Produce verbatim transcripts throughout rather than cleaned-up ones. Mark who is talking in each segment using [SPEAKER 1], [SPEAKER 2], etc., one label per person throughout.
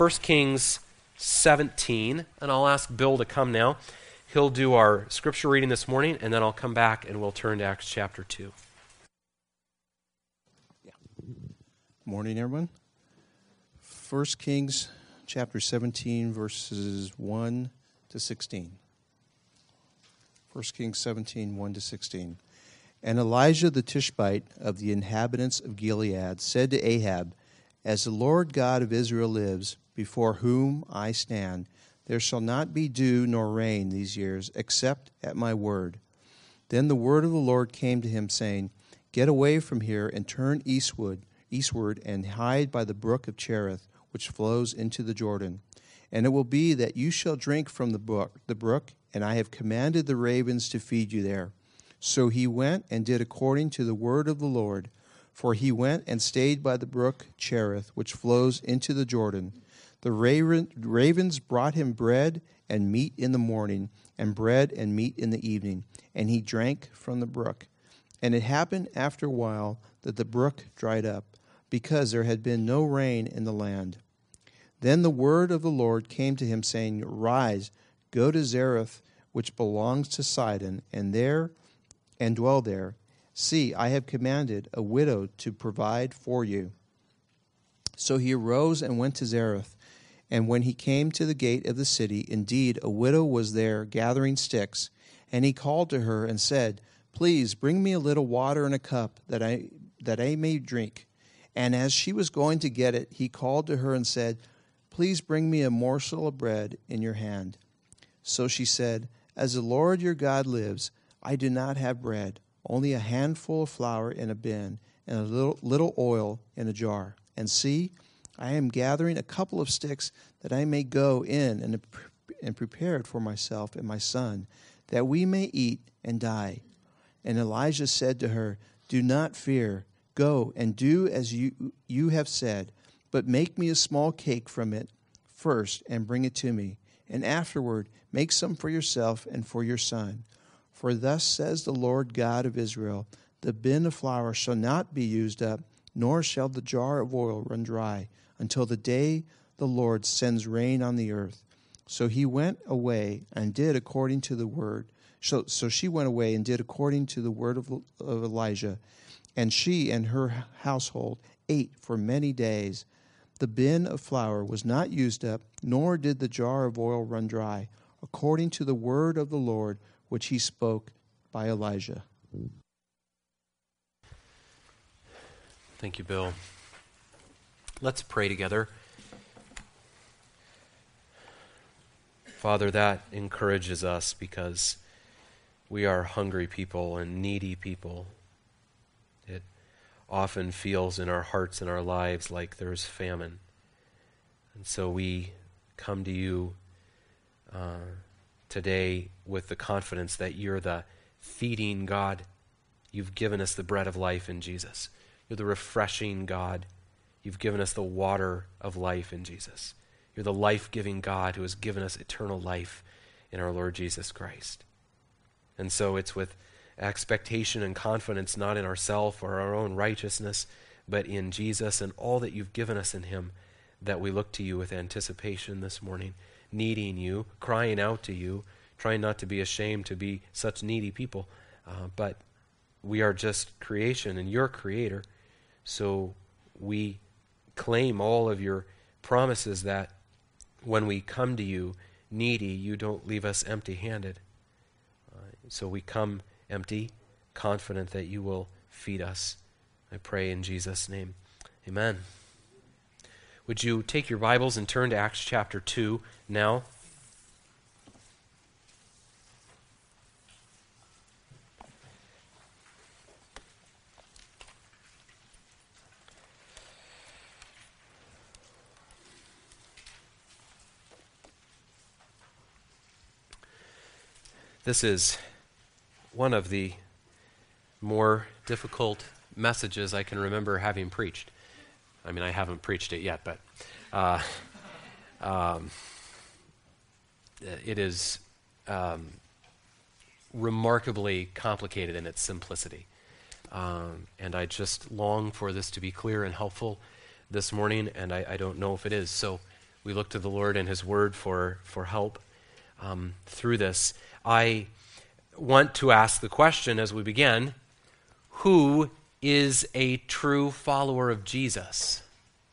[SPEAKER 1] First Kings seventeen, and I'll ask Bill to come now. He'll do our scripture reading this morning, and then I'll come back and we'll turn to Acts chapter two.
[SPEAKER 2] Yeah. Morning, everyone. First Kings chapter seventeen, verses one to sixteen. First Kings seventeen, one to sixteen. And Elijah the Tishbite of the inhabitants of Gilead said to Ahab, As the Lord God of Israel lives, before whom I stand, there shall not be dew nor rain these years, except at my word. Then the word of the Lord came to him, saying, Get away from here and turn eastward, eastward and hide by the brook of Cherith, which flows into the Jordan. And it will be that you shall drink from the brook, the brook, and I have commanded the ravens to feed you there. So he went and did according to the word of the Lord. For he went and stayed by the brook Cherith, which flows into the Jordan. The ravens brought him bread and meat in the morning, and bread and meat in the evening, and he drank from the brook. And it happened after a while that the brook dried up, because there had been no rain in the land. Then the word of the Lord came to him, saying, Rise, go to Zarephath, which belongs to Sidon, and there and dwell there. See, I have commanded a widow to provide for you. So he arose and went to Zarephath. And when he came to the gate of the city, indeed, a widow was there gathering sticks. And he called to her and said, Please bring me a little water in a cup, that I that I may drink. And as she was going to get it, he called to her and said, Please bring me a morsel of bread in your hand. So she said, As the Lord your God lives, I do not have bread, only a handful of flour in a bin, and a little, little oil in a jar. And see, I am gathering a couple of sticks that I may go in and, and prepare it for myself and my son, that we may eat and die. And Elijah said to her, Do not fear. Go and do as you, you have said, but make me a small cake from it first and bring it to me. And afterward make some for yourself and for your son. For thus says the Lord God of Israel, The bin of flour shall not be used up, nor shall the jar of oil run dry, until the day the Lord sends rain on the earth. So he went away and did according to the word. So, so she went away and did according to the word of, of Elijah. And she and her household ate for many days. The bin of flour was not used up, nor did the jar of oil run dry, according to the word of the Lord, which he spoke by Elijah.
[SPEAKER 1] Thank you, Bill. Let's pray together. Father, that encourages us because we are hungry people and needy people. It often feels in our hearts and our lives like there's famine. And so we come to you uh, today with the confidence that you're the feeding God. You've given us the bread of life in Jesus. You're the refreshing God. You've given us the water of life in Jesus. You're the life-giving God who has given us eternal life in our Lord Jesus Christ. And so it's with expectation and confidence, not in ourselves or our own righteousness, but in Jesus and all that you've given us in him, that we look to you with anticipation this morning, needing you, crying out to you, trying not to be ashamed to be such needy people. Uh, but we are just creation and you're creator. So we claim all of your promises that when we come to you needy, you don't leave us empty-handed. Uh, so we come empty, confident that you will feed us. I pray in Jesus' name. Amen. Would you take your Bibles and turn to Acts chapter two now? This is one of the more difficult messages I can remember having preached. I mean, I haven't preached it yet, but uh, um, it is um, remarkably complicated in its simplicity. Um, and I just long for this to be clear and helpful this morning, and I, I don't know if it is. So we look to the Lord and his word for, for help um, through this. I want to ask the question as we begin, who is a true follower of Jesus?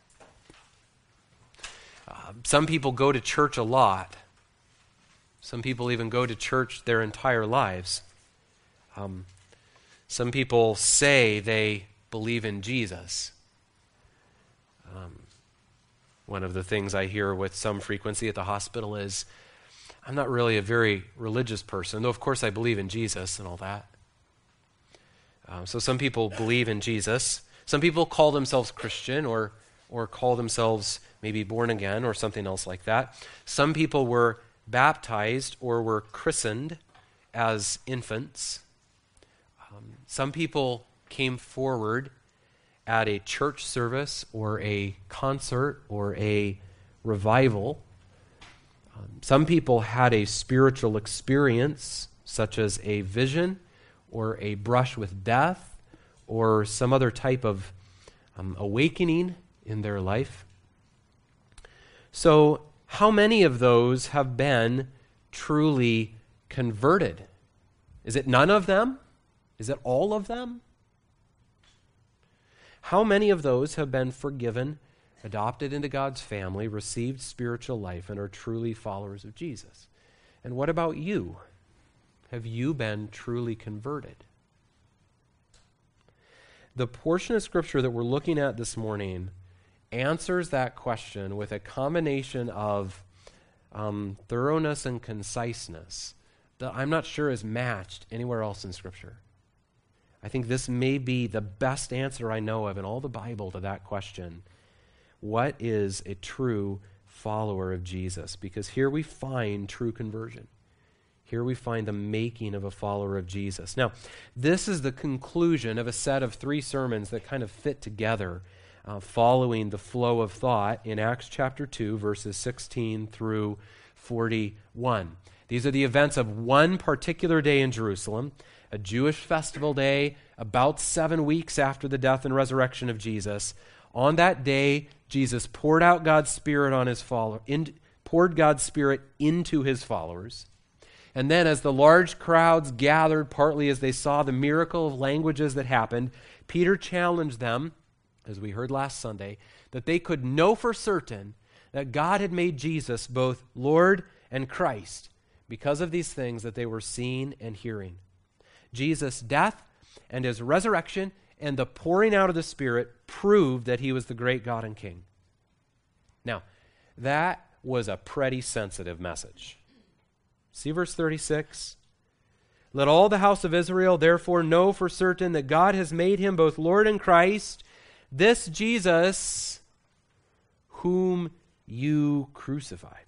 [SPEAKER 1] Uh, some people go to church a lot. Some people even go to church their entire lives. Um, some people say they believe in Jesus. Um, one of the things I hear with some frequency at the hospital is, I'm not really a very religious person, though of course I believe in Jesus and all that. Um, so some people believe in Jesus. Some people call themselves Christian or or call themselves maybe born again or something else like that. Some people were baptized or were christened as infants. Um, some people came forward at a church service or a concert or a revival. Um, some people had a spiritual experience, such as a vision or a brush with death or some other type of um, awakening in their life. So, how many of those have been truly converted? Is it none of them? Is it all of them? How many of those have been forgiven, adopted into God's family, received spiritual life, and are truly followers of Jesus? And what about you? Have you been truly converted? The portion of Scripture that we're looking at this morning answers that question with a combination of um, thoroughness and conciseness that I'm not sure is matched anywhere else in Scripture. I think this may be the best answer I know of in all the Bible to that question. What is a true follower of Jesus? Because here we find true conversion. Here we find the making of a follower of Jesus. Now, this is the conclusion of a set of three sermons that kind of fit together, uh, following the flow of thought in Acts chapter two, verses sixteen through forty-one. These are the events of one particular day in Jerusalem, a Jewish festival day about seven weeks after the death and resurrection of Jesus. On that day, Jesus poured out God's Spirit on his follower, in, poured God's Spirit into his followers. And then as the large crowds gathered, partly as they saw the miracle of languages that happened, Peter challenged them, as we heard last Sunday, that they could know for certain that God had made Jesus both Lord and Christ because of these things that they were seeing and hearing. Jesus' death and his resurrection and the pouring out of the Spirit proved that he was the great God and King. Now, that was a pretty sensitive message. See verse thirty-six? Let all the house of Israel therefore know for certain that God has made him both Lord and Christ, this Jesus whom you crucified.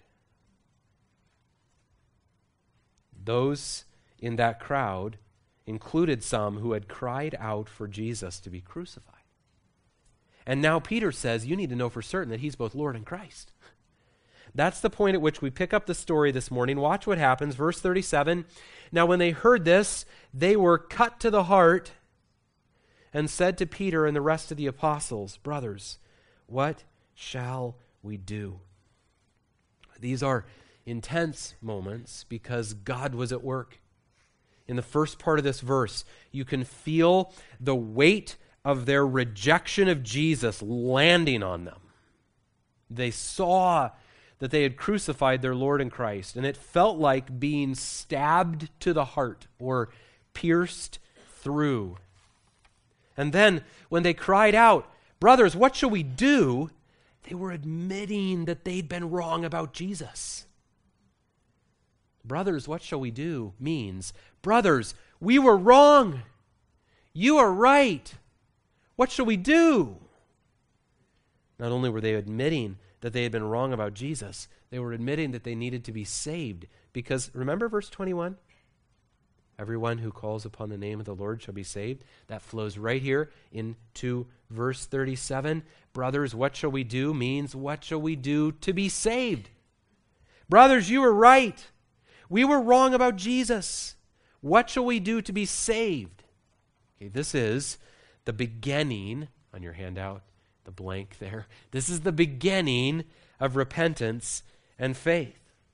[SPEAKER 1] Those in that crowd included some who had cried out for Jesus to be crucified. And now Peter says, you need to know for certain that he's both Lord and Christ. That's the point at which we pick up the story this morning. Watch what happens. Verse thirty-seven. Now when they heard this, they were cut to the heart and said to Peter and the rest of the apostles, brothers, what shall we do? These are intense moments because God was at work. In the first part of this verse, you can feel the weight of their rejection of Jesus landing on them. They saw that they had crucified their Lord and Christ, and it felt like being stabbed to the heart or pierced through. And then when they cried out, brothers, what shall we do? They were admitting that they'd been wrong about Jesus. Brothers, what shall we do? Means, brothers, we were wrong. You are right. What shall we do? Not only were they admitting that they had been wrong about Jesus, they were admitting that they needed to be saved. Because remember verse twenty-one? Everyone who calls upon the name of the Lord shall be saved. That flows right here into verse thirty-seven. Brothers, what shall we do? Means, what shall we do to be saved? Brothers, you were right. We were wrong about Jesus. What shall we do to be saved? Okay, this is the beginning, on your handout, the blank there. This is the beginning of repentance and faith.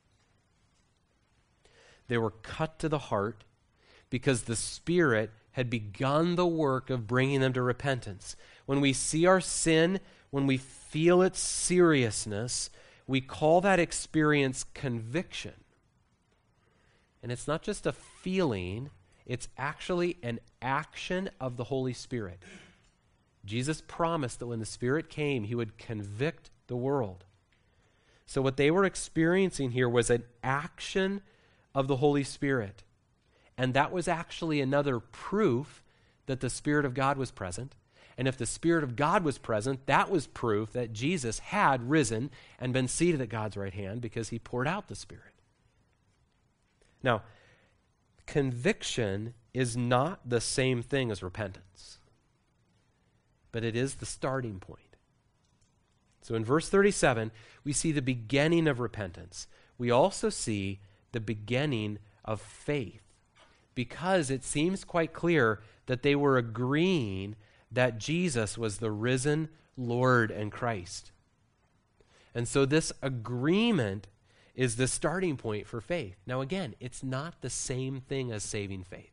[SPEAKER 1] They were cut to the heart because the Spirit had begun the work of bringing them to repentance. When we see our sin, when we feel its seriousness, we call that experience conviction. And it's not just a feeling, it's actually an action of the Holy Spirit. Jesus promised that when the Spirit came, he would convict the world. So what they were experiencing here was an action of the Holy Spirit. And that was actually another proof that the Spirit of God was present. And if the Spirit of God was present, that was proof that Jesus had risen and been seated at God's right hand because he poured out the Spirit. Now, conviction is not the same thing as repentance, but it is the starting point. So in verse thirty-seven, we see the beginning of repentance. We also see the beginning of faith, because it seems quite clear that they were agreeing that Jesus was the risen Lord and Christ. And so this agreement is the starting point for faith. Now again, it's not the same thing as saving faith.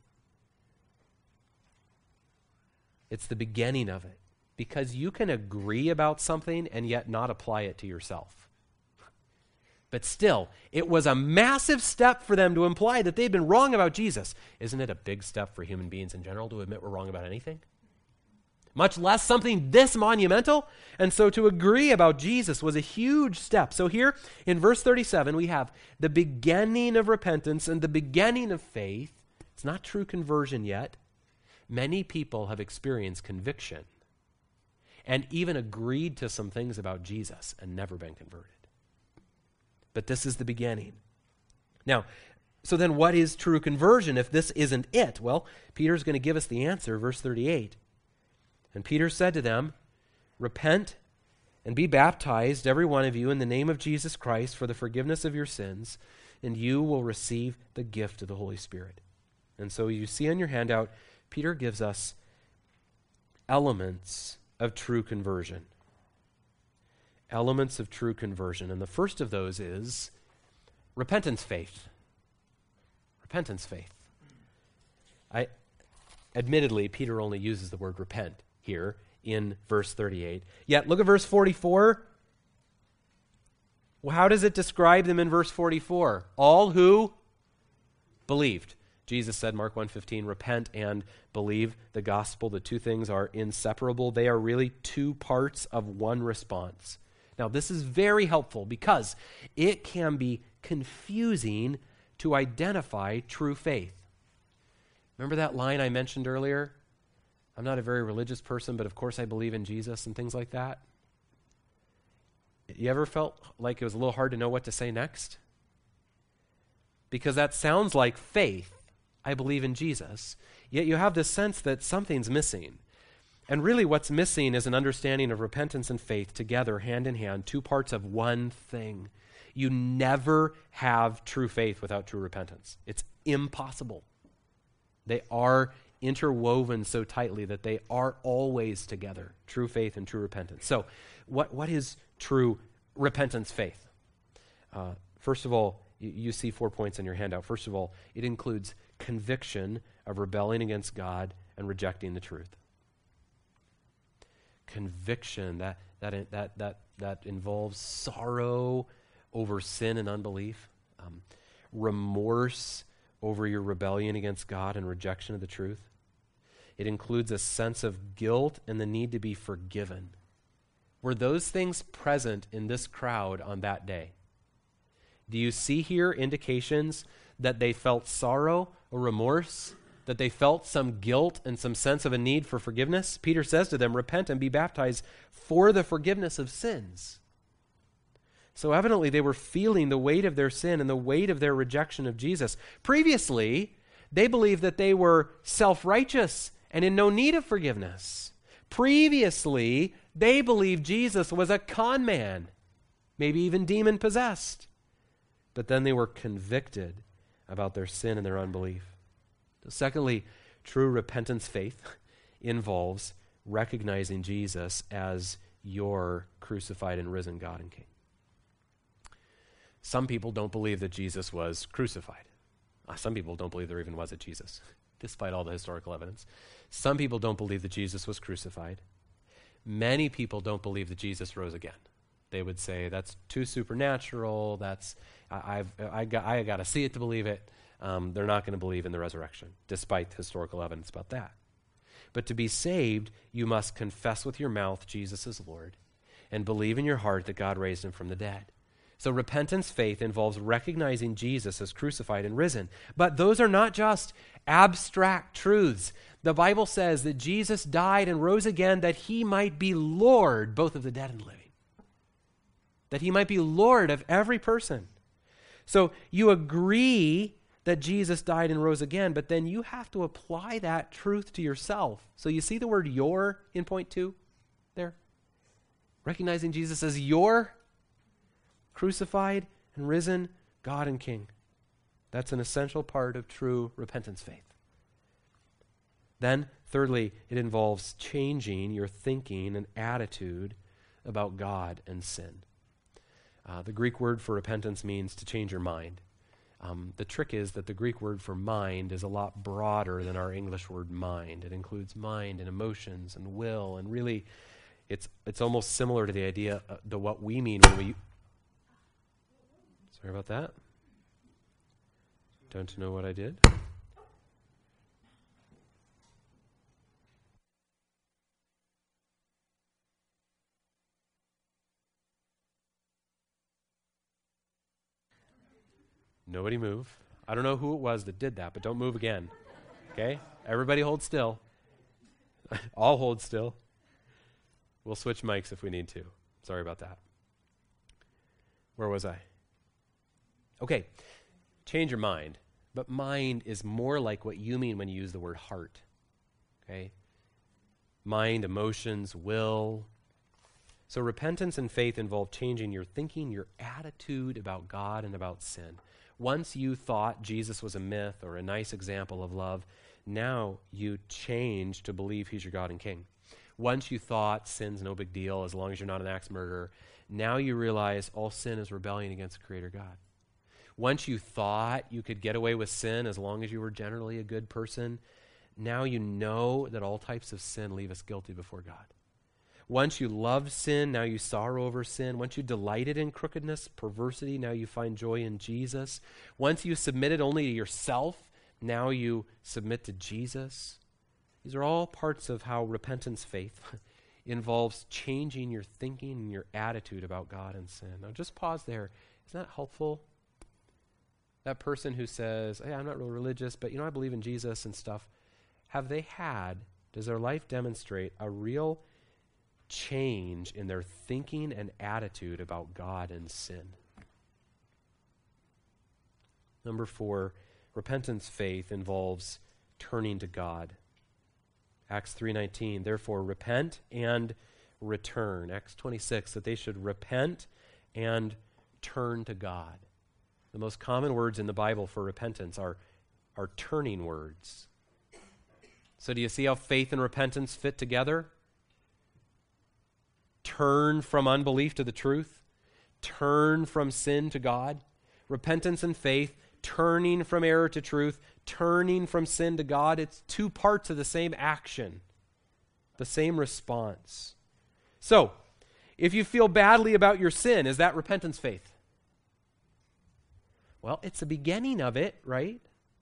[SPEAKER 1] It's the beginning of it. Because you can agree about something and yet not apply it to yourself. But still, it was a massive step for them to imply that they'd been wrong about Jesus. Isn't it a big step for human beings in general to admit we're wrong about anything? Much less something this monumental. And so to agree about Jesus was a huge step. So here in verse thirty-seven, we have the beginning of repentance and the beginning of faith. It's not true conversion yet. Many people have experienced conviction and even agreed to some things about Jesus and never been converted. But this is the beginning. Now, so then what is true conversion if this isn't it? Well, Peter's going to give us the answer, verse thirty-eight. And Peter said to them, "Repent and be baptized, every one of you, in the name of Jesus Christ for the forgiveness of your sins, and you will receive the gift of the Holy Spirit." And so you see on your handout, Peter gives us elements of true conversion. Elements of true conversion. And the first of those is repentance faith. Repentance faith. I admittedly, Peter only uses the word repent here in verse thirty-eight. Yet look at verse forty-four. Well, how does it describe them in verse forty-four? All who believed. Jesus said, Mark one fifteen, repent and believe the gospel. The two things are inseparable. They are really two parts of one response. Now, this is very helpful because it can be confusing to identify true faith. Remember that line I mentioned earlier? I'm not a very religious person, but of course I believe in Jesus and things like that. You ever felt like it was a little hard to know what to say next? Because that sounds like faith. I believe in Jesus. Yet you have this sense that something's missing. And really what's missing is an understanding of repentance and faith together, hand in hand, two parts of one thing. You never have true faith without true repentance. It's impossible. They are interwoven so tightly that they are always together, true faith and true repentance. So what, what is true repentance faith? Uh, first of all, you, you see four points in your handout. First of all, it includes conviction of rebelling against God and rejecting the truth. Conviction, that that that that that involves sorrow over sin and unbelief, um, remorse over your rebellion against God and rejection of the truth. It includes a sense of guilt and the need to be forgiven. Were those things present in this crowd on that day? Do you see here indications that they felt sorrow or remorse, that they felt some guilt and some sense of a need for forgiveness? Peter says to them, repent and be baptized for the forgiveness of sins. So evidently they were feeling the weight of their sin and the weight of their rejection of Jesus. Previously, they believed that they were self-righteous and in no need of forgiveness. Previously, they believed Jesus was a con man, maybe even demon-possessed. But then they were convicted about their sin and their unbelief. Secondly, true repentance faith involves recognizing Jesus as your crucified and risen God and King. Some people don't believe that Jesus was crucified. Uh, some people don't believe there even was a Jesus, despite all the historical evidence. Some people don't believe that Jesus was crucified. Many people don't believe that Jesus rose again. They would say that's too supernatural. That's I, I've I got I got to see it to believe it. Um, they're not going to believe in the resurrection, despite historical evidence about that. But to be saved, you must confess with your mouth Jesus is Lord, and believe in your heart that God raised him from the dead. So repentance faith involves recognizing Jesus as crucified and risen. But those are not just abstract truths. The Bible says that Jesus died and rose again that he might be Lord, both of the dead and living. That he might be Lord of every person. So you agree that Jesus died and rose again, but then you have to apply that truth to yourself. So you see the word your in point two there? Recognizing Jesus as your crucified and risen God and King. That's an essential part of true repentance faith. Then, thirdly, it involves changing your thinking and attitude about God and sin. Uh, the Greek word for repentance means to change your mind. Um, the trick is that the Greek word for mind is a lot broader than our English word mind. It includes mind and emotions and will, and really, it's it's almost similar to the idea uh, to what we mean when we. Sorry about that. Don't you know what I did? Nobody move. I don't know who it was that did that, but don't move again. Okay? Everybody hold still. I'll hold still. We'll switch mics if we need to. Sorry about that. Where was I? Okay. Change your mind. But mind is more like what you mean when you use the word heart. Okay? Mind, emotions, will. So repentance and faith involve changing your thinking, your attitude about God and about sin. Once you thought Jesus was a myth or a nice example of love, now you change to believe he's your God and King. Once you thought sin's no big deal as long as you're not an axe murderer, now you realize all sin is rebellion against the Creator God. Once you thought you could get away with sin as long as you were generally a good person, now you know that all types of sin leave us guilty before God. Once you loved sin, now you sorrow over sin. Once you delighted in crookedness, perversity, now you find joy in Jesus. Once you submitted only to yourself, now you submit to Jesus. These are all parts of how repentance faith involves changing your thinking and your attitude about God and sin. Now just pause there. Isn't that helpful? That person who says, hey, I'm not real religious, but you know, I believe in Jesus and stuff. Have they had, does their life demonstrate a real change in their thinking and attitude about God and sin? Number four, repentance faith involves turning to God. Acts three nineteen, therefore repent and return. Acts twenty-six, that they should repent and turn to God. The most common words in the Bible for repentance are, are turning words. So do you see how faith and repentance fit together? Turn from unbelief to the truth. Turn from sin to God. Repentance and faith, turning from error to truth, turning from sin to God. It's two parts of the same action, the same response. So, if you feel badly about your sin, is that repentance faith? Well, it's the beginning of it, right?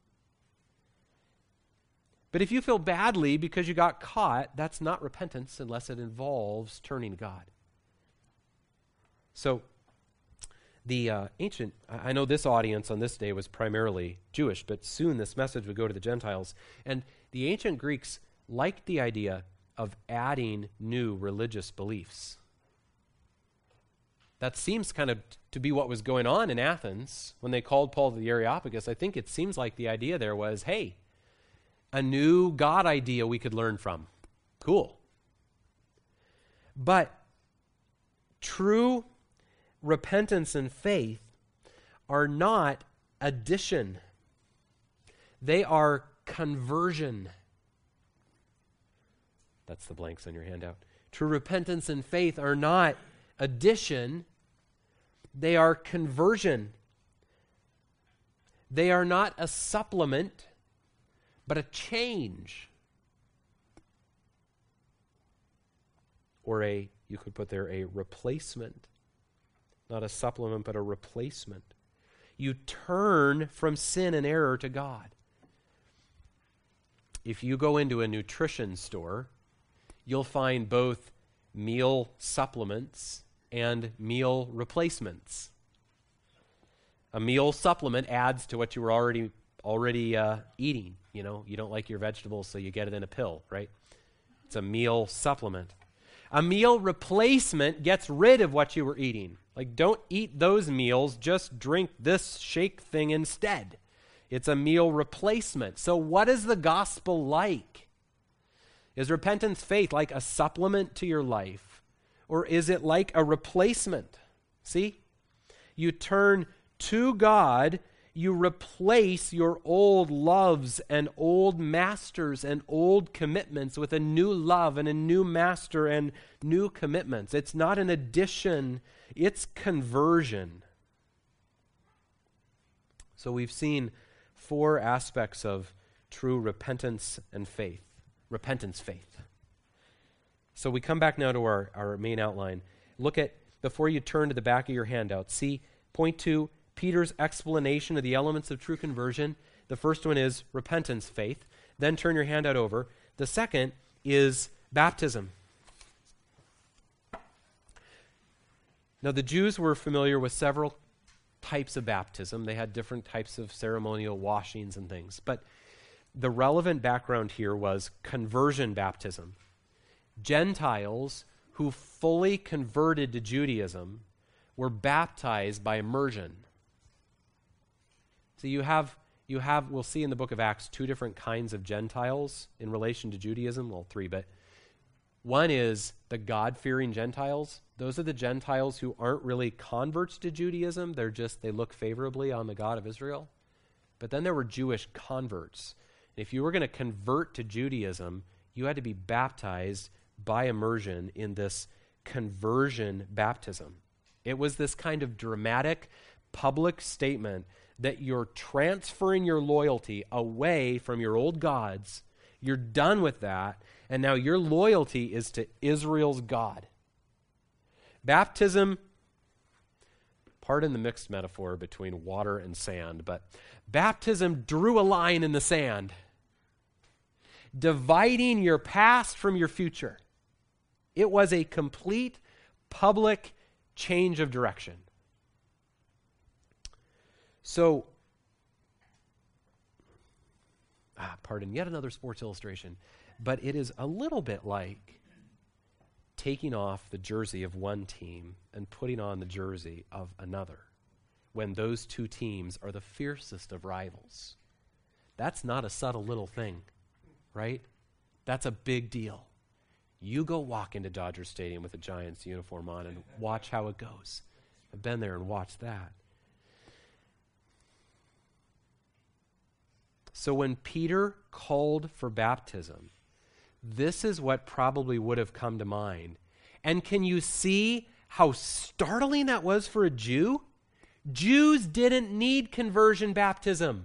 [SPEAKER 1] But if you feel badly because you got caught, that's not repentance unless it involves turning to God. So, the uh, ancient, I know this audience on this day was primarily Jewish, but soon this message would go to the Gentiles. And the ancient Greeks liked the idea of adding new religious beliefs. That seems kind of t- to be what was going on in Athens when they called Paul to the Areopagus. I think it seems like the idea there was, hey, a new God idea we could learn from. Cool. But true repentance and faith are not addition. They are conversion. That's the blanks on your handout. True repentance and faith are not addition. They are conversion. They are not a supplement, but a change. Or a, you could put there, a replacement. Not a supplement, but a replacement. You turn from sin and error to God. If you go into a nutrition store, you'll find both meal supplements and meal replacements. A meal supplement adds to what you were already already uh, eating. You know, you don't like your vegetables, so you get it in a pill, right? It's a meal supplement. A meal replacement gets rid of what you were eating. Like, don't eat those meals, just drink this shake thing instead. It's a meal replacement. So what is the gospel like? Is repentance faith like a supplement to your life? Or is it like a replacement? See? You turn to God, you replace your old loves and old masters and old commitments with a new love and a new master and new commitments. It's not an addition, it's conversion. So we've seen four aspects of true repentance and faith. Repentance faith. So we come back now to our, our main outline. Look at, before you turn to the back of your handout, see point two, Peter's explanation of the elements of true conversion. The first one is repentance faith. Then turn your handout over. The second is baptism. Now the Jews were familiar with several types of baptism. They had different types of ceremonial washings and things. But the relevant background here was conversion baptism. Gentiles who fully converted to Judaism were baptized by immersion. So you have, you have, we'll see in the book of Acts, two different kinds of Gentiles in relation to Judaism. Well, three, but one is the God-fearing Gentiles. Those are the Gentiles who aren't really converts to Judaism. They're just, they look favorably on the God of Israel. But then there were Jewish converts. And if you were going to convert to Judaism, you had to be baptized by immersion in this conversion baptism. It was this kind of dramatic public statement that you're transferring your loyalty away from your old gods. You're done with that, and now your loyalty is to Israel's God. Baptism, pardon the mixed metaphor between water and sand, but baptism drew a line in the sand, dividing your past from your future. It was a complete public change of direction. So, ah, pardon, yet another Sports Illustration, but it is a little bit like taking off the jersey of one team and putting on the jersey of another when those two teams are the fiercest of rivals. That's not a subtle little thing, right? That's a big deal. You go walk into Dodger Stadium with a Giants uniform on and watch how it goes. I've been there and watched that. So when Peter called for baptism, this is what probably would have come to mind. And can you see how startling that was for a Jew? Jews didn't need conversion baptism.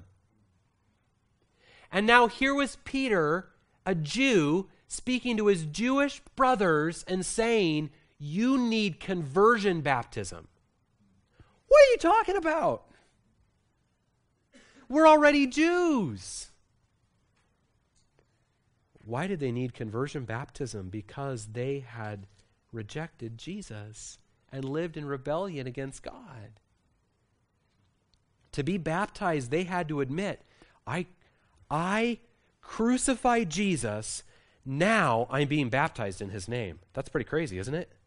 [SPEAKER 1] And now here was Peter, a Jew, speaking to his Jewish brothers and saying, you need conversion baptism. What are you talking about? We're already Jews. Why did they need conversion baptism? Because they had rejected Jesus and lived in rebellion against God. To be baptized, they had to admit, I, I crucified Jesus, now I'm being baptized in his name. That's pretty crazy, isn't it?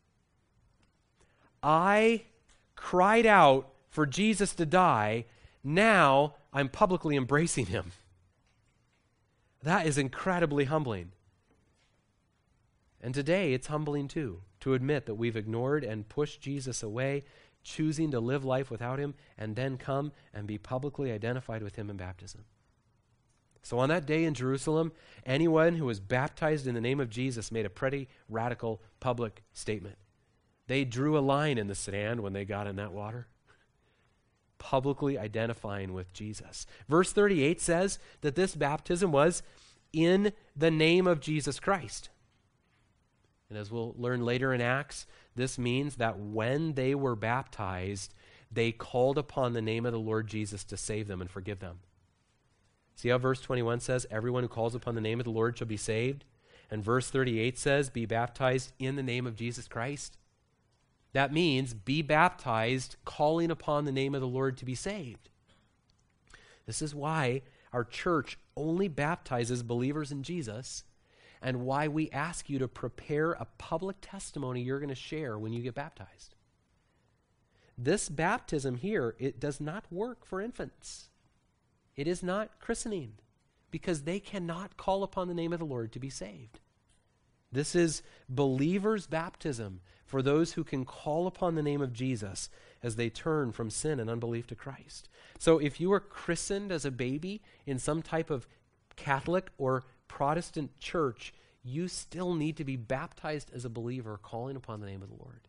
[SPEAKER 1] I cried out for Jesus to die, now I'm publicly embracing him. That is incredibly humbling. And today it's humbling too, to admit that we've ignored and pushed Jesus away, choosing to live life without him, and then come and be publicly identified with him in baptism. So on that day in Jerusalem, anyone who was baptized in the name of Jesus made a pretty radical public statement. They drew a line in the sand when they got in that water. publicly identifying with Jesus. Verse thirty-eight says that this baptism was in the name of Jesus Christ. And as we'll learn later in Acts, this means that when they were baptized, they called upon the name of the Lord Jesus to save them and forgive them. See how verse twenty-one says, everyone who calls upon the name of the Lord shall be saved? And verse thirty-eight says, be baptized in the name of Jesus Christ. That means be baptized calling upon the name of the Lord to be saved. This is why our church only baptizes believers in Jesus, and why we ask you to prepare a public testimony you're going to share when you get baptized. This baptism here, it does not work for infants. It is not christening, because they cannot call upon the name of the Lord to be saved. This is believers' baptism for those who can call upon the name of Jesus as they turn from sin and unbelief to Christ. So if you were christened as a baby in some type of Catholic or Protestant church, you still need to be baptized as a believer, calling upon the name of the Lord.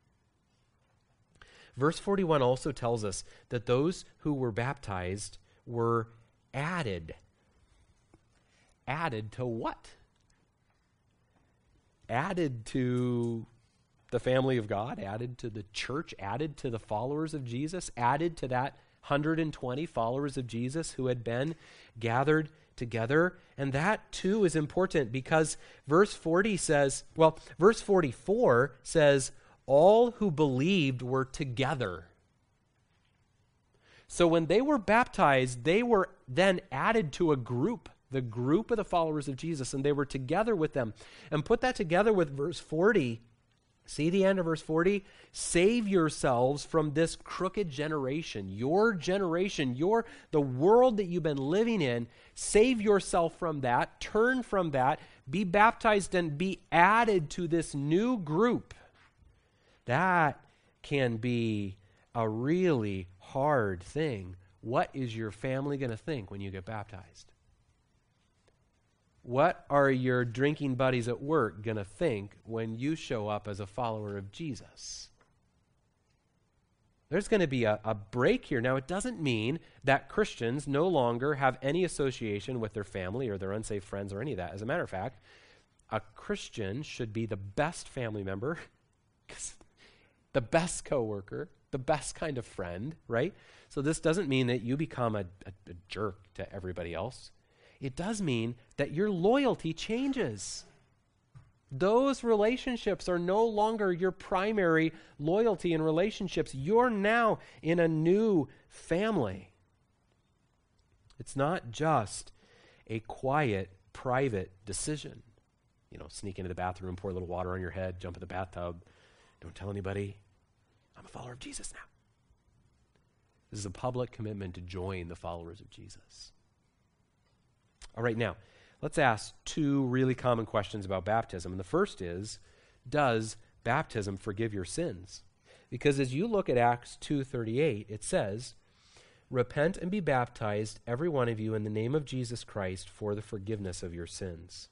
[SPEAKER 1] Verse forty-one also tells us that those who were baptized were added. Added to what? Added to the family of God, added to the church, added to the followers of Jesus, added to that one hundred twenty followers of Jesus who had been gathered together. And that too is important, because verse forty says, well, verse forty-four says, all who believed were together. So when they were baptized, they were then added to a group, the group of the followers of Jesus, and they were together with them. And put that together with verse forty. See the end of verse forty? Save yourselves from this crooked generation. Your generation, your the world that you've been living in, save yourself from that, turn from that, be baptized and be added to this new group. That can be a really hard thing. What is your family going to think when you get baptized? What are your drinking buddies at work going to think when you show up as a follower of Jesus? There's going to be a, a break here. Now, it doesn't mean that Christians no longer have any association with their family or their unsaved friends or any of that. As a matter of fact, a Christian should be the best family member, the best coworker, the best kind of friend, right? So this doesn't mean that you become a, a, a jerk to everybody else. It does mean that your loyalty changes. Those relationships are no longer your primary loyalty and relationships. You're now in a new family. It's not just a quiet, private decision. You know, sneak into the bathroom, pour a little water on your head, jump in the bathtub. Don't tell anybody. I'm a follower of Jesus now. This is a public commitment to join the followers of Jesus. All right, now, let's ask two really common questions about baptism. And the first is, does baptism forgive your sins? Because as you look at Acts two thirty-eight, it says, repent and be baptized, every one of you, in the name of Jesus Christ for the forgiveness of your sins.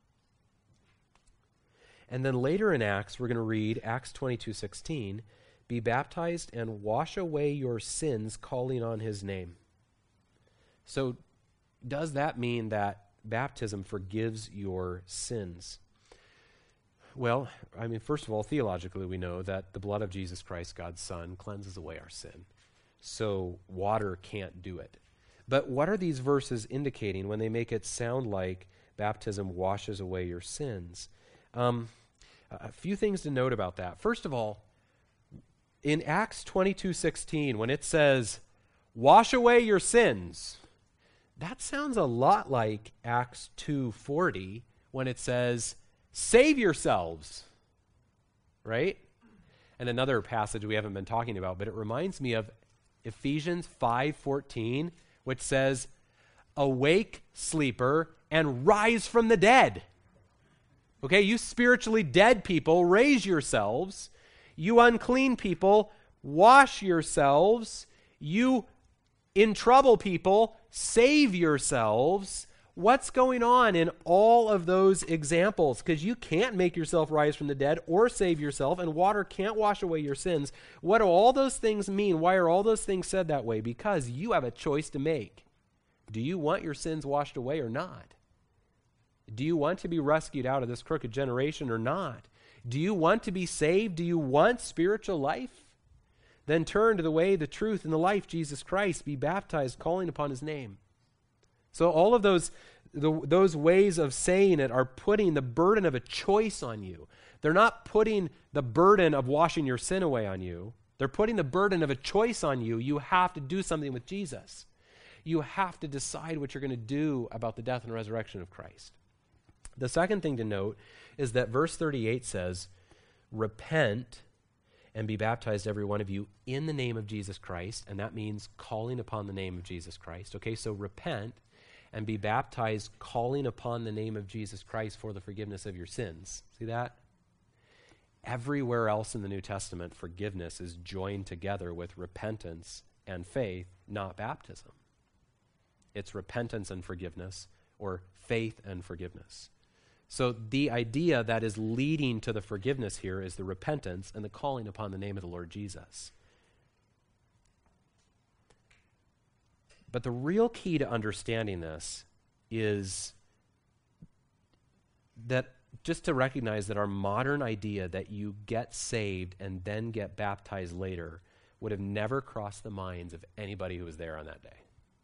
[SPEAKER 1] And then later in Acts, we're going to read Acts twenty-two sixteen, be baptized and wash away your sins, calling on his name. So does that mean that baptism forgives your sins? Well, I mean, first of all, theologically, we know that the blood of Jesus Christ, God's Son, cleanses away our sin. So water can't do it. But what are these verses indicating when they make it sound like baptism washes away your sins? Um, a few things to note about that. First of all, in Acts twenty-two sixteen, when it says, wash away your sins, that sounds a lot like Acts two forty when it says, save yourselves, right? And another passage we haven't been talking about, but it reminds me of Ephesians five fourteen, which says, awake, sleeper, and rise from the dead. Okay, you spiritually dead people, raise yourselves. You unclean people, wash yourselves. You in trouble people, save yourselves. What's going on in all of those examples? Because you can't make yourself rise from the dead or save yourself, and water can't wash away your sins. What do all those things mean? Why are all those things said that way? Because you have a choice to make. Do you want your sins washed away or not? Do you want to be rescued out of this crooked generation or not? Do you want to be saved? Do you want spiritual life? Then turn to the way, the truth, and the life, Jesus Christ. Be baptized, calling upon his name. So all of those, the, those ways of saying it are putting the burden of a choice on you. They're not putting the burden of washing your sin away on you. They're putting the burden of a choice on you. You have to do something with Jesus. You have to decide what you're going to do about the death and resurrection of Christ. The second thing to note is that verse thirty-eight says, repent and be baptized, every one of you, in the name of Jesus Christ. And that means calling upon the name of Jesus Christ. Okay, so repent and be baptized, calling upon the name of Jesus Christ for the forgiveness of your sins. See that? Everywhere else in the New Testament, forgiveness is joined together with repentance and faith, not baptism. It's repentance and forgiveness, or faith and forgiveness. So the idea that is leading to the forgiveness here is the repentance and the calling upon the name of the Lord Jesus. But the real key to understanding this is that just to recognize that our modern idea that you get saved and then get baptized later would have never crossed the minds of anybody who was there on that day.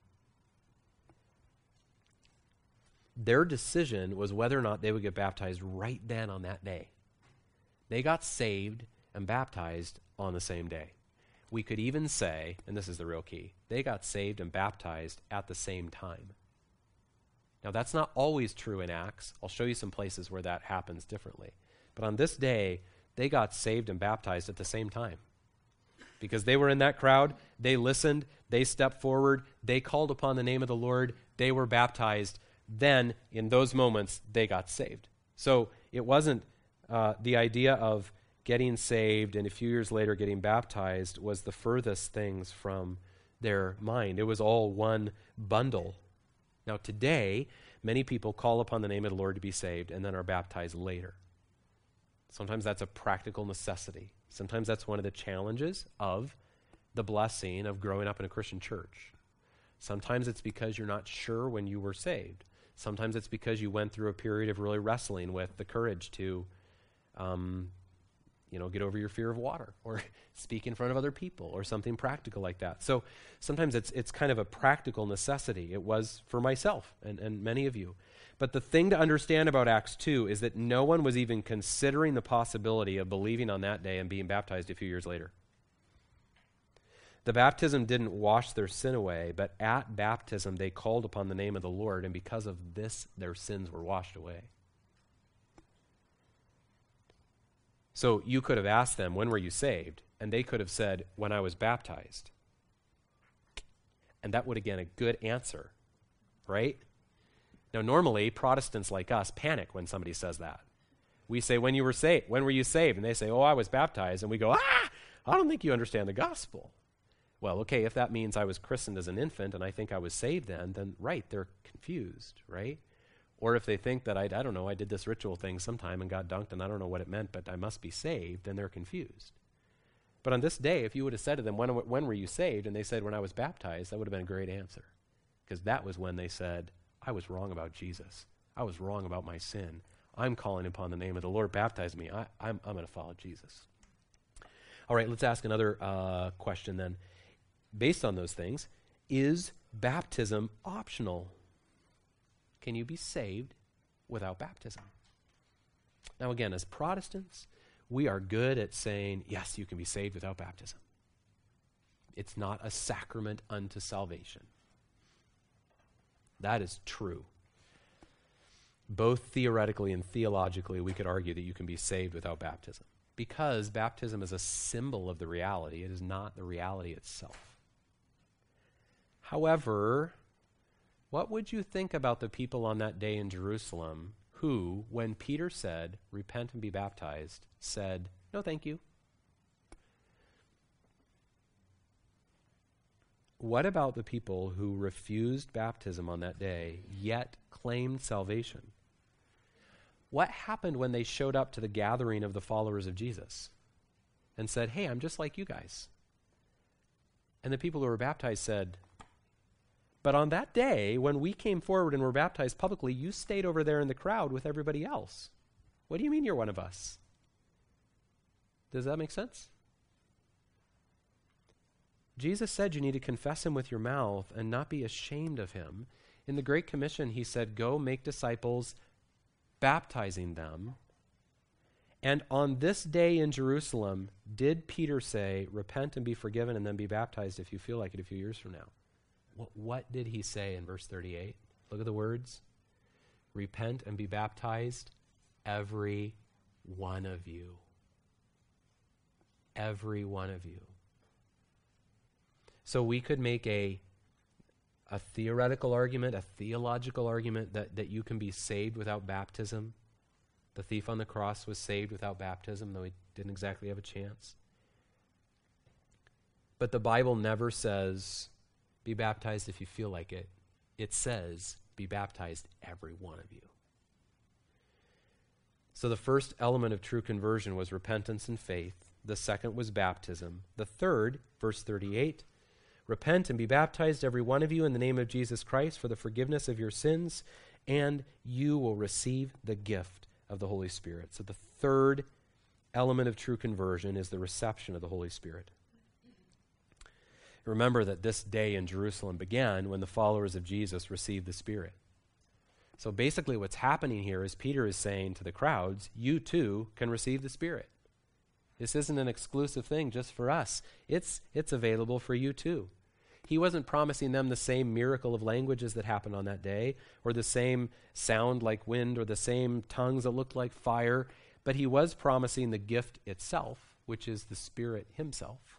[SPEAKER 1] Their decision was whether or not they would get baptized right then on that day. They got saved and baptized on the same day. We could even say, and this is the real key, they got saved and baptized at the same time. Now, that's not always true in Acts. I'll show you some places where that happens differently. But on this day, they got saved and baptized at the same time. Because they were in that crowd, they listened, they stepped forward, they called upon the name of the Lord, they were baptized. Then, in those moments, they got saved. So it wasn't uh, the idea of getting saved and a few years later getting baptized was the furthest things from their mind. It was all one bundle. Now, today, many people call upon the name of the Lord to be saved and then are baptized later. Sometimes that's a practical necessity. Sometimes that's one of the challenges of the blessing of growing up in a Christian church. Sometimes it's because you're not sure when you were saved. Sometimes it's because you went through a period of really wrestling with the courage to, um, you know, get over your fear of water or speak in front of other people or something practical like that. So sometimes it's it's kind of a practical necessity. It was for myself and, and many of you. But the thing to understand about Acts two is that no one was even considering the possibility of believing on that day and being baptized a few years later. The baptism didn't wash their sin away, but at baptism they called upon the name of the Lord, and because of this, their sins were washed away. So you could have asked them, when were you saved? And they could have said, when I was baptized. And that would have been a good answer, right? Now, normally, Protestants like us panic when somebody says that. We say, when you were saved, when were you saved? And they say, oh, I was baptized. And we go, ah, I don't think you understand the gospel. Well, okay, if that means I was christened as an infant and I think I was saved then, then right, they're confused, right? Or if they think that, I, I don't know, I did this ritual thing sometime and got dunked and I don't know what it meant, but I must be saved, then they're confused. But on this day, if you would have said to them, when, when were you saved? And they said, when I was baptized, that would have been a great answer. Because that was when they said, I was wrong about Jesus. I was wrong about my sin. I'm calling upon the name of the Lord. Baptize me. I, I'm, I'm going to follow Jesus. All right, let's ask another uh, question then. Based on those things, is baptism optional? Can you be saved without baptism? Now again, as Protestants, we are good at saying, yes, you can be saved without baptism. It's not a sacrament unto salvation. That is true. Both theoretically and theologically, we could argue that you can be saved without baptism. Because baptism is a symbol of the reality, it is not the reality itself. However, what would you think about the people on that day in Jerusalem who, when Peter said, repent and be baptized, said, no, thank you? What about the people who refused baptism on that day, yet claimed salvation. What happened when they showed up to the gathering of the followers of Jesus and said, hey, I'm just like you guys? And the people who were baptized said, but on that day, when we came forward and were baptized publicly, you stayed over there in the crowd with everybody else. What do you mean you're one of us? Does that make sense? Jesus said you need to confess him with your mouth and not be ashamed of him. In the Great Commission, he said, go make disciples, baptizing them. And on this day in Jerusalem, did Peter say, repent and be forgiven and then be baptized if you feel like it a few years from now? What, what did he say in verse thirty-eight? Look at the words. Repent and be baptized, every one of you. Every one of you. So we could make a, a theoretical argument, a theological argument that, that you can be saved without baptism. The thief on the cross was saved without baptism, though he didn't exactly have a chance. But the Bible never says, be baptized if you feel like it. It says, be baptized, every one of you. So the first element of true conversion was repentance and faith. The second was baptism. The third, verse thirty-eight, repent and be baptized, every one of you, in the name of Jesus Christ for the forgiveness of your sins, and you will receive the gift of the Holy Spirit. So the third element of true conversion is the reception of the Holy Spirit. Remember that this day in Jerusalem began when the followers of Jesus received the Spirit. So basically what's happening here is Peter is saying to the crowds, you too can receive the Spirit. This isn't an exclusive thing just for us. It's, it's available for you too. He wasn't promising them the same miracle of languages that happened on that day, or the same sound like wind, or the same tongues that looked like fire, but he was promising the gift itself, which is the Spirit himself.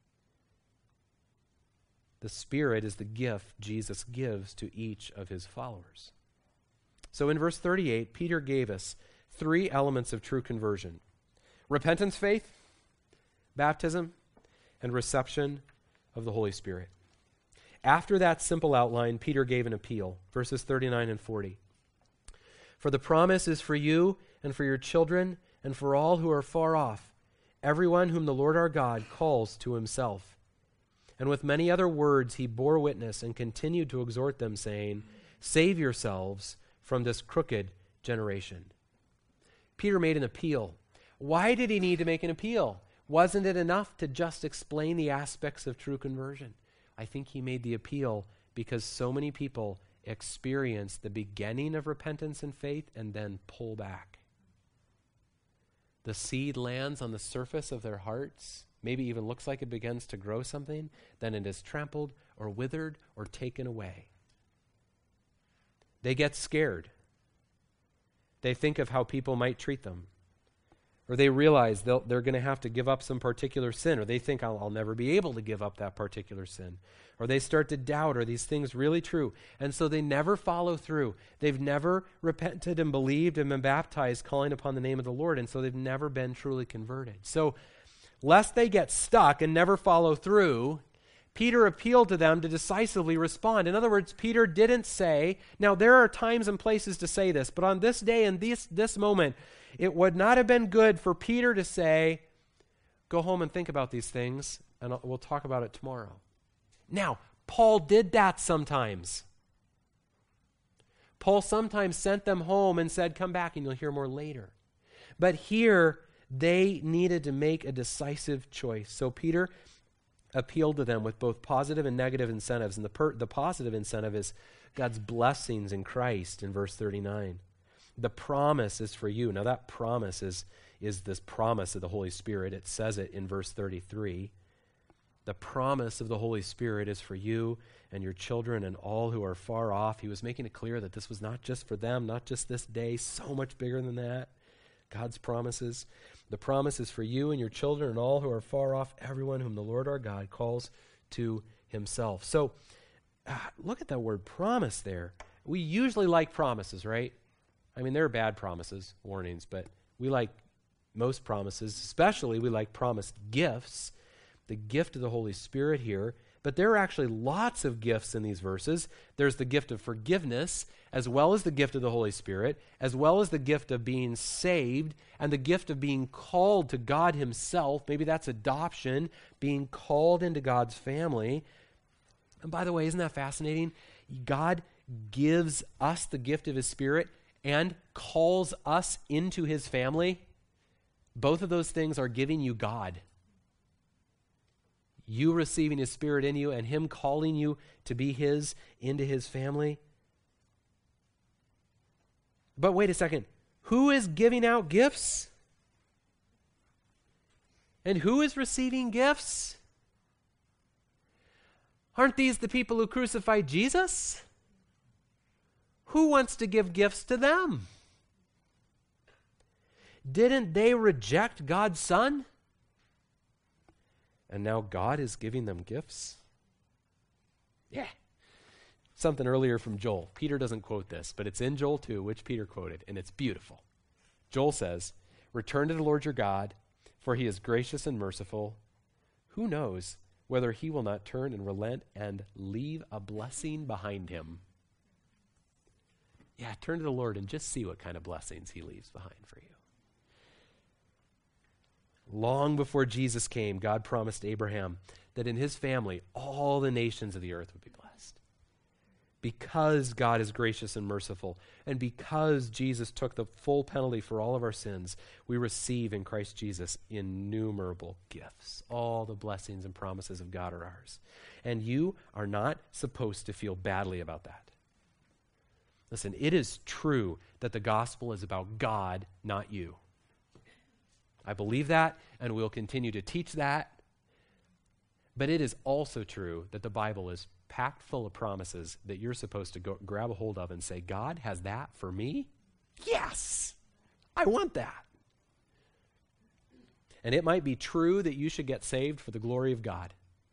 [SPEAKER 1] The Spirit is the gift Jesus gives to each of his followers. So in verse thirty-eight, Peter gave us three elements of true conversion: repentance, faith, baptism, and reception of the Holy Spirit. After that simple outline, Peter gave an appeal, verses thirty-nine and forty. For the promise is for you and for your children and for all who are far off, everyone whom the Lord our God calls to himself. And with many other words he bore witness and continued to exhort them, saying, save yourselves from this crooked generation. Peter made an appeal. Why did he need to make an appeal? Wasn't it enough to just explain the aspects of true conversion? I think he made the appeal because so many people experience the beginning of repentance and faith and then pull back. The seed lands on the surface of their hearts, maybe even looks like it begins to grow something, then it is trampled or withered or taken away. They get scared. They think of how people might treat them. Or they realize they'll, they're going to have to give up some particular sin, or they think, I'll, I'll never be able to give up that particular sin. Or they start to doubt, are these things really true? And so they never follow through. They've never repented and believed and been baptized, calling upon the name of the Lord, and so they've never been truly converted. So lest they get stuck and never follow through, Peter appealed to them to decisively respond. In other words, Peter didn't say, now there are times and places to say this, but on this day and this, this moment, it would not have been good for Peter to say, go home and think about these things, and I'll, we'll talk about it tomorrow. Now, Paul did that sometimes. Paul sometimes sent them home and said, come back and you'll hear more later. But here, they needed to make a decisive choice. So Peter appealed to them with both positive and negative incentives. And the, per- the positive incentive is God's blessings in Christ in verse thirty-nine. The promise is for you. Now that promise is, is this promise of the Holy Spirit. It says it in verse thirty-three. The promise of the Holy Spirit is for you and your children and all who are far off. He was making it clear that this was not just for them, not just this day, so much bigger than that. God's promises. The promise is for you and your children and all who are far off, everyone whom the Lord our God calls to himself. So uh, look at that word promise there. We usually like promises, right? I mean, there are bad promises, warnings, but we like most promises, especially we like promised gifts. The gift of the Holy Spirit here, But there are actually lots of gifts in these verses. There's the gift of forgiveness, as well as the gift of the Holy Spirit, as well as the gift of being saved, and the gift of being called to God himself. Maybe that's adoption, being called into God's family. And by the way, isn't that fascinating? God gives us the gift of his Spirit and calls us into his family. Both of those things are giving you God. You receiving his Spirit in you and him calling you to be his, into his family. But wait a second. Who is giving out gifts? And who is receiving gifts? Aren't these the people who crucified Jesus? Who wants to give gifts to them? Didn't they reject God's Son? And now God is giving them gifts? Yeah. Something earlier from Joel. Peter doesn't quote this, but it's in Joel two, which Peter quoted, and it's beautiful. Joel says, "Return to the Lord your God, for he is gracious and merciful. Who knows whether he will not turn and relent and leave a blessing behind him?" Yeah, turn to the Lord and just see what kind of blessings he leaves behind for you. Long before Jesus came, God promised Abraham that in his family, all the nations of the earth would be blessed. Because God is gracious and merciful, and because Jesus took the full penalty for all of our sins, we receive in Christ Jesus innumerable gifts. All the blessings and promises of God are ours. And you are not supposed to feel badly about that. Listen, it is true that the gospel is about God, not you. I believe that, and we'll continue to teach that. But it is also true that the Bible is packed full of promises that you're supposed to go grab a hold of and say, God has that for me? Yes! I want that. And it might be true that you should get saved for the glory of God.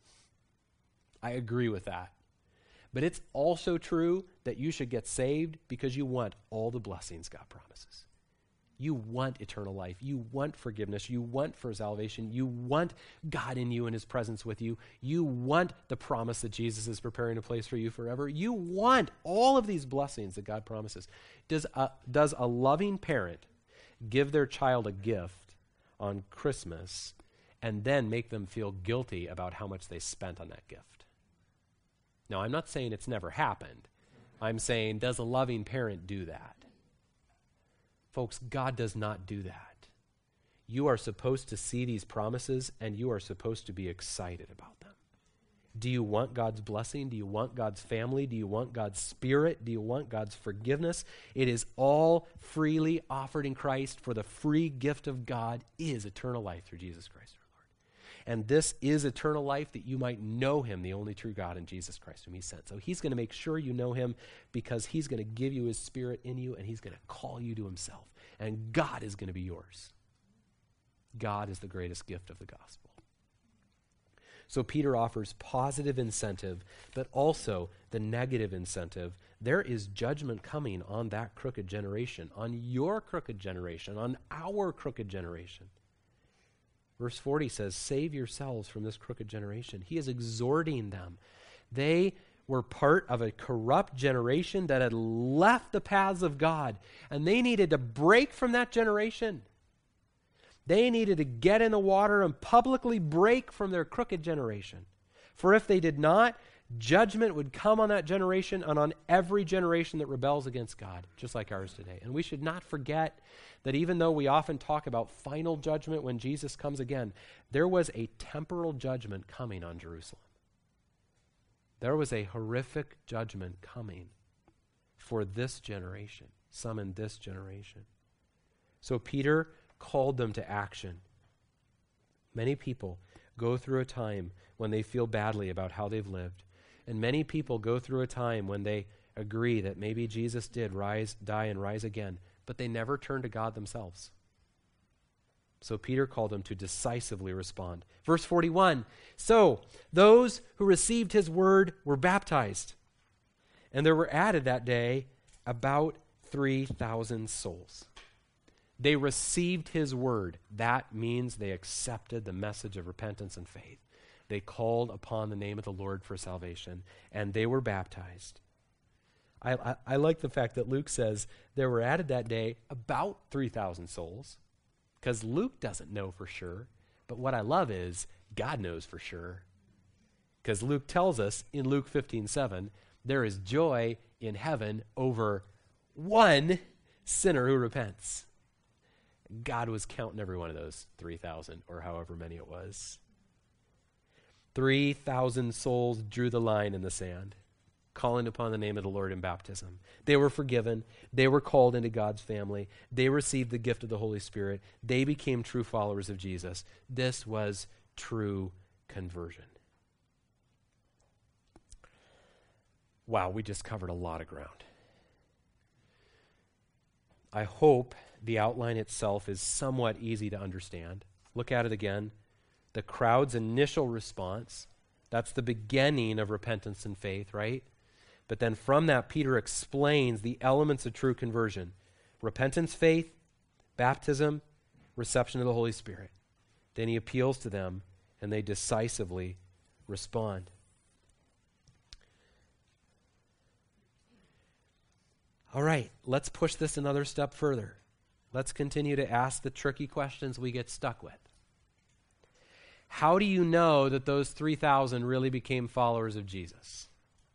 [SPEAKER 1] I agree with that. But it's also true that you should get saved because you want all the blessings God promises. You want eternal life. You want forgiveness. You want for salvation. You want God in you and his presence with you. You want the promise that Jesus is preparing a place for you forever. You want all of these blessings that God promises. Does a, does a loving parent give their child a gift on Christmas and then make them feel guilty about how much they spent on that gift? Now, I'm not saying it's never happened. I'm saying, does a loving parent do that? Folks, God does not do that. You are supposed to see these promises, and you are supposed to be excited about them. Do you want God's blessing? Do you want God's family? Do you want God's Spirit? Do you want God's forgiveness? It is all freely offered in Christ, for the free gift of God is eternal life through Jesus Christ our Lord. And this is eternal life, that you might know him, the only true God, and Jesus Christ whom he sent. So he's going to make sure you know him, because he's going to give you his Spirit in you, and he's going to call you to himself. And God is going to be yours. God is the greatest gift of the gospel. So Peter offers positive incentive, but also the negative incentive. There is judgment coming on that crooked generation, on your crooked generation, on our crooked generation. Verse forty says, save yourselves from this crooked generation. He is exhorting them. They were part of a corrupt generation that had left the paths of God, and they needed to break from that generation. They needed to get in the water and publicly break from their crooked generation. For if they did not, judgment would come on that generation and on every generation that rebels against God, just like ours today. And we should not forget that even though we often talk about final judgment when Jesus comes again, there was a temporal judgment coming on Jerusalem. There was a horrific judgment coming for this generation, some in this generation. So Peter called them to action. Many people go through a time when they feel badly about how they've lived. And many people go through a time when they agree that maybe Jesus did rise, die, and rise again, but they never turn to God themselves. So Peter called them to decisively respond. Verse forty-one, so those who received his word were baptized, and there were added that day about three thousand souls. They received his word. That means they accepted the message of repentance and faith. They called upon the name of the Lord for salvation, and they were baptized. I, I, I like the fact that Luke says there were added that day about three thousand souls, because Luke doesn't know for sure. But what I love is God knows for sure. Because Luke tells us in Luke fifteen seven, there is joy in heaven over one sinner who repents. God was counting every one of those three thousand, or however many it was. three thousand souls drew the line in the sand, calling upon the name of the Lord in baptism. They were forgiven. They were called into God's family. They received the gift of the Holy Spirit. They became true followers of Jesus. This was true conversion. Wow, we just covered a lot of ground. I hope the outline itself is somewhat easy to understand. Look at it again. The crowd's initial response, that's the beginning of repentance and faith, right? But then from that, Peter explains the elements of true conversion. Repentance, faith, baptism, reception of the Holy Spirit. Then he appeals to them, and they decisively respond. All right, let's push this another step further. Let's continue to ask the tricky questions we get stuck with. How do you know that those three thousand really became followers of Jesus?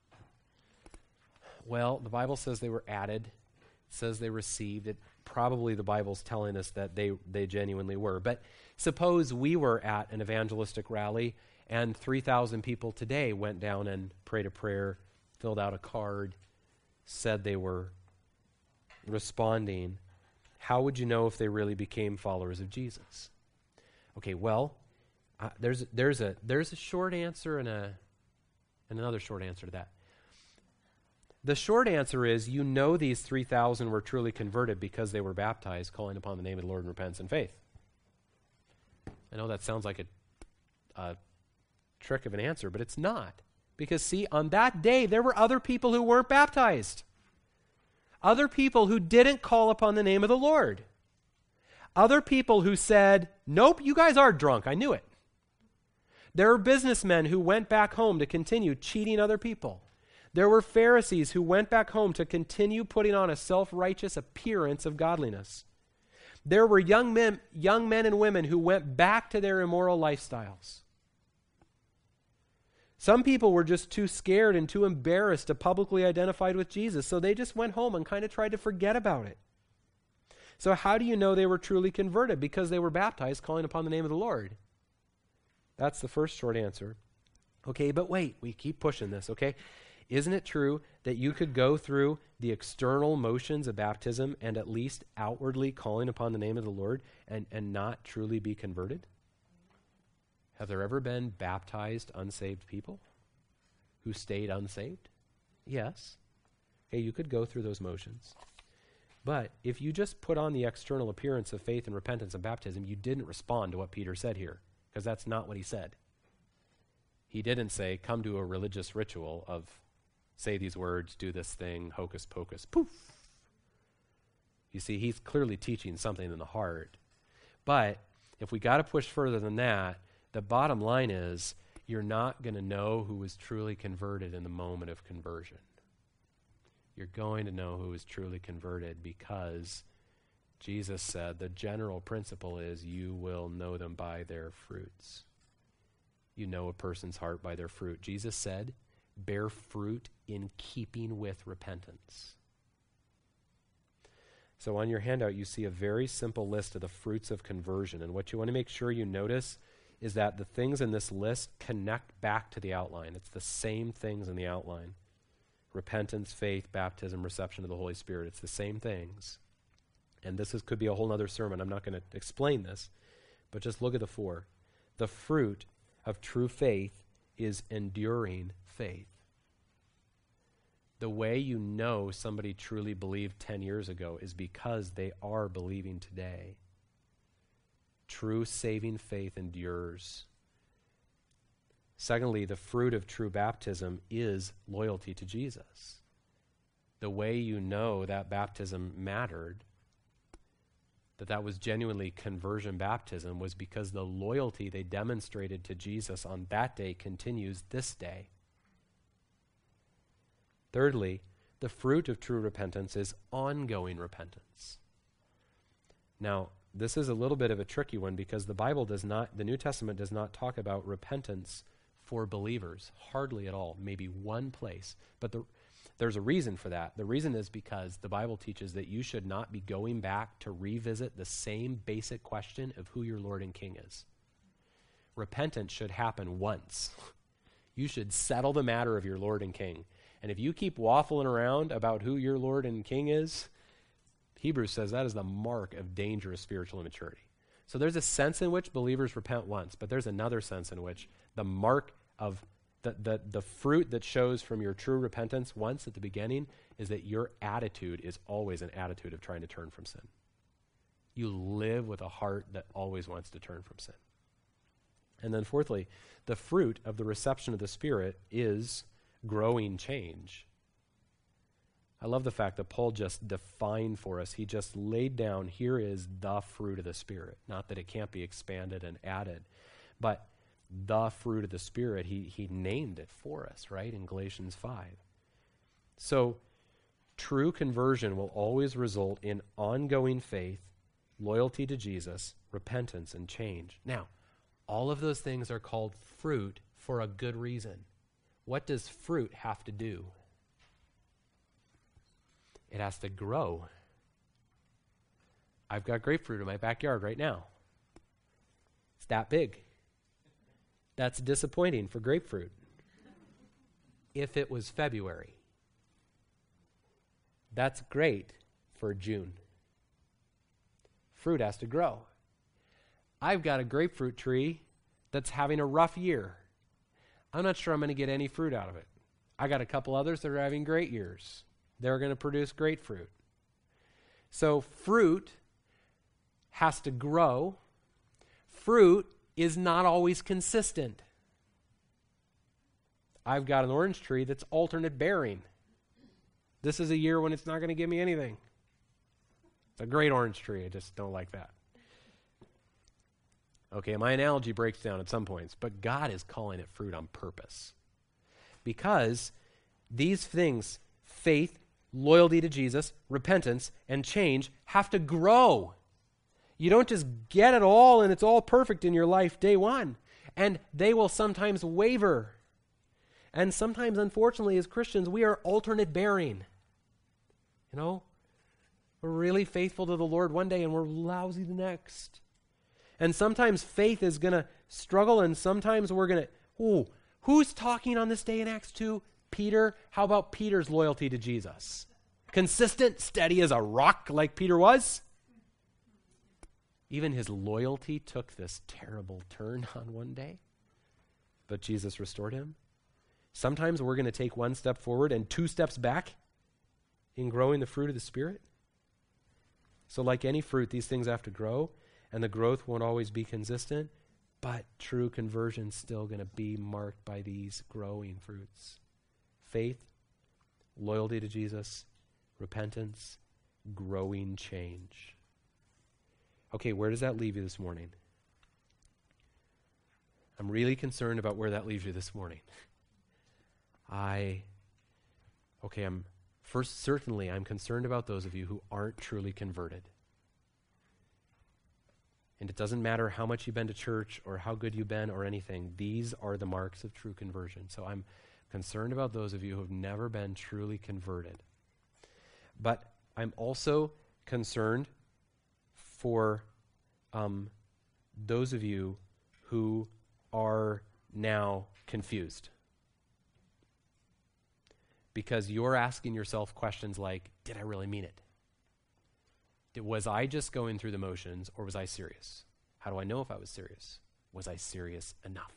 [SPEAKER 1] Well, the Bible says they were added. It says they received. It probably the Bible's telling us that they, they genuinely were. But suppose we were at an evangelistic rally and three thousand people today went down and prayed a prayer, filled out a card, said they were responding. How would you know if they really became followers of Jesus? Okay, well, uh, there's there's a there's a short answer and a and another short answer to that. The short answer is you know these three thousand were truly converted because they were baptized, calling upon the name of the Lord in repentance and faith. I know that sounds like a, a trick of an answer, but it's not. Because see, on that day, there were other people who weren't baptized. Other people who didn't call upon the name of the Lord. Other people who said, nope, you guys are drunk. I knew it. There were businessmen who went back home to continue cheating other people. There were Pharisees who went back home to continue putting on a self-righteous appearance of godliness. There were young men, young men and women who went back to their immoral lifestyles. Some people were just too scared and too embarrassed to publicly identify with Jesus, so they just went home and kind of tried to forget about it. So how do you know they were truly converted? Because they were baptized, calling upon the name of the Lord. That's the first short answer. Okay, but wait, we keep pushing this, okay? Isn't it true that you could go through the external motions of baptism and at least outwardly calling upon the name of the Lord and, and not truly be converted? Have there ever been baptized unsaved people who stayed unsaved? Yes. Okay, you could go through those motions. But if you just put on the external appearance of faith and repentance and baptism, you didn't respond to what Peter said here, because that's not what he said. He didn't say, come to a religious ritual of say these words, do this thing, hocus pocus, poof. You see, he's clearly teaching something in the heart. But if we got to push further than that, the bottom line is you're not going to know who was truly converted in the moment of conversion. You're going to know who is truly converted because Jesus said the general principle is you will know them by their fruits. You know a person's heart by their fruit. Jesus said, bear fruit in keeping with repentance. So on your handout, you see a very simple list of the fruits of conversion. And what you want to make sure you notice is that the things in this list connect back to the outline. It's the same things in the outline. Repentance, faith, baptism, reception of the Holy Spirit. It's the same things. And this is, could be a whole other sermon. I'm not going to explain this, but just look at the four. The fruit of true faith is enduring faith. The way you know somebody truly believed ten years ago is because they are believing today. True saving faith endures. Secondly, the fruit of true baptism is loyalty to Jesus. The way you know that baptism mattered that that was genuinely conversion baptism was because the loyalty they demonstrated to Jesus on that day continues this day. Thirdly, the fruit of true repentance is ongoing repentance. Now, this is a little bit of a tricky one because the Bible does not, the New Testament does not talk about repentance for believers, hardly at all, maybe one place. But the, there's a reason for that. The reason is because the Bible teaches that you should not be going back to revisit the same basic question of who your Lord and King is. Repentance should happen once. You should settle the matter of your Lord and King. And if you keep waffling around about who your Lord and King is, Hebrews says that is the mark of dangerous spiritual immaturity. So there's a sense in which believers repent once, but there's another sense in which the mark of the, the, the fruit that shows from your true repentance once at the beginning is that your attitude is always an attitude of trying to turn from sin. You live with a heart that always wants to turn from sin. And then fourthly, the fruit of the reception of the Spirit is growing change. I love the fact that Paul just defined for us, he just laid down, here is the fruit of the Spirit. Not that it can't be expanded and added, but the fruit of the Spirit, he, he named it for us, right, in Galatians five. So true conversion will always result in ongoing faith, loyalty to Jesus, repentance, and change. Now, all of those things are called fruit for a good reason. What does fruit have to do? It has to grow. I've got grapefruit in my backyard right now. It's that big. That's disappointing for grapefruit. If it was February, that's great for June. Fruit has to grow. I've got a grapefruit tree that's having a rough year. I'm not sure I'm going to get any fruit out of it. I got a couple others that are having great years. They're going to produce great fruit. So fruit has to grow. Fruit is not always consistent. I've got an orange tree that's alternate bearing. This is a year when it's not going to give me anything. It's a great orange tree. I just don't like that. Okay, my analogy breaks down at some points, but God is calling it fruit on purpose. Because these things, faith, loyalty to Jesus, repentance, and change, have to grow. You don't just get it all and it's all perfect in your life day one. And they will sometimes waver. And sometimes, unfortunately, as Christians, we are alternate bearing. You know, we're really faithful to the Lord one day and we're lousy the next. And sometimes faith is going to struggle, and sometimes we're going to, ooh, who's talking on this day in Acts two? Peter. How about Peter's loyalty to Jesus? Consistent, steady as a rock like Peter was? Even his loyalty took this terrible turn on one day, but Jesus restored him. Sometimes we're going to take one step forward and two steps back in growing the fruit of the Spirit. So like any fruit, these things have to grow. And the growth won't always be consistent, but true conversion's still going to be marked by these growing fruits. Faith, loyalty to Jesus, repentance, growing change. Okay, where does that leave you this morning? I'm really concerned about where that leaves you this morning. I, okay, I'm, first, certainly I'm concerned about those of you who aren't truly converted. And it doesn't matter how much you've been to church or how good you've been or anything. These are the marks of true conversion. So I'm concerned about those of you who have never been truly converted. But I'm also concerned for um, those of you who are now confused. Because you're asking yourself questions like, did I really mean it? Was I just going through the motions, or was I serious? How do I know if I was serious? Was I serious enough?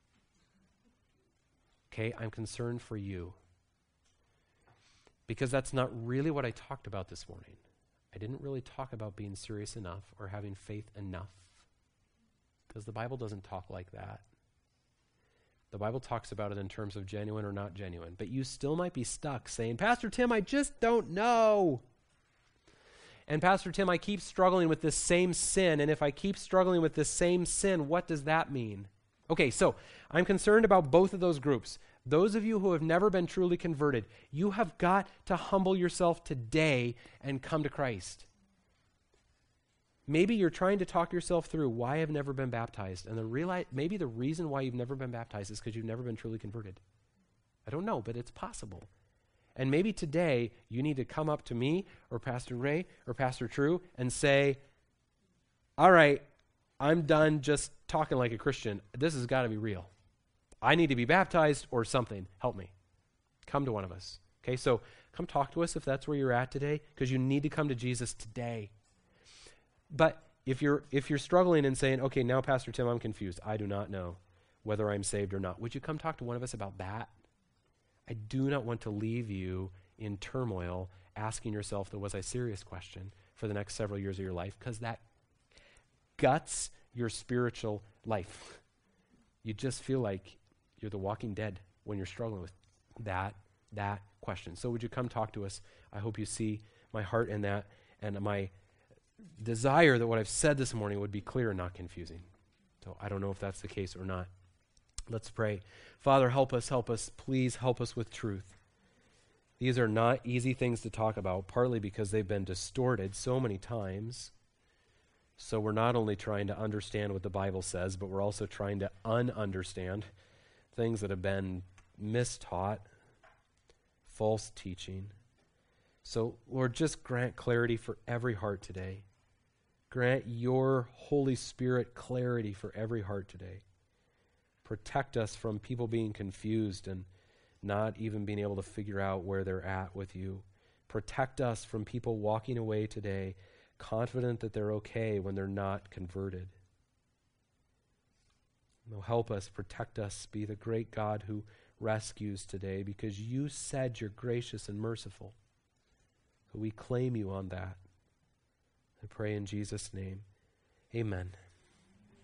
[SPEAKER 1] Okay, I'm concerned for you. Because that's not really what I talked about this morning. I didn't really talk about being serious enough or having faith enough. Because the Bible doesn't talk like that. The Bible talks about it in terms of genuine or not genuine. But you still might be stuck saying, Pastor Tim, I just don't know. And Pastor Tim, I keep struggling with this same sin, and if I keep struggling with this same sin, what does that mean? Okay, so I'm concerned about both of those groups. Those of you who have never been truly converted, you have got to humble yourself today and come to Christ. Maybe you're trying to talk yourself through why I've never been baptized, and the reali- maybe the reason why you've never been baptized is because you've never been truly converted. I don't know, but it's possible. And maybe today you need to come up to me or Pastor Ray or Pastor True and say, all right, I'm done just talking like a Christian. This has got to be real. I need to be baptized or something. Help me. Come to one of us. Okay, so come talk to us if that's where you're at today, because you need to come to Jesus today. But if you're if you're struggling and saying, okay, now Pastor Tim, I'm confused. I do not know whether I'm saved or not. Would you come talk to one of us about that? I do not want to leave you in turmoil asking yourself the was I serious question for the next several years of your life, because that guts your spiritual life. You just feel like you're the walking dead when you're struggling with that, that question. So would you come talk to us? I hope you see my heart in that, and my desire that what I've said this morning would be clear and not confusing. So I don't know if that's the case or not. Let's pray. Father, help us, help us. Please help us with truth. These are not easy things to talk about, partly because they've been distorted so many times. So we're not only trying to understand what the Bible says, but we're also trying to un-understand things that have been mistaught, false teaching. So, Lord, just grant clarity for every heart today. Grant your Holy Spirit clarity for every heart today. Protect us from people being confused and not even being able to figure out where they're at with you. Protect us from people walking away today confident that they're okay when they're not converted. No, help us, protect us, be the great God who rescues today, because you said you're gracious and merciful. So we claim you on that. I pray in Jesus' name. Amen.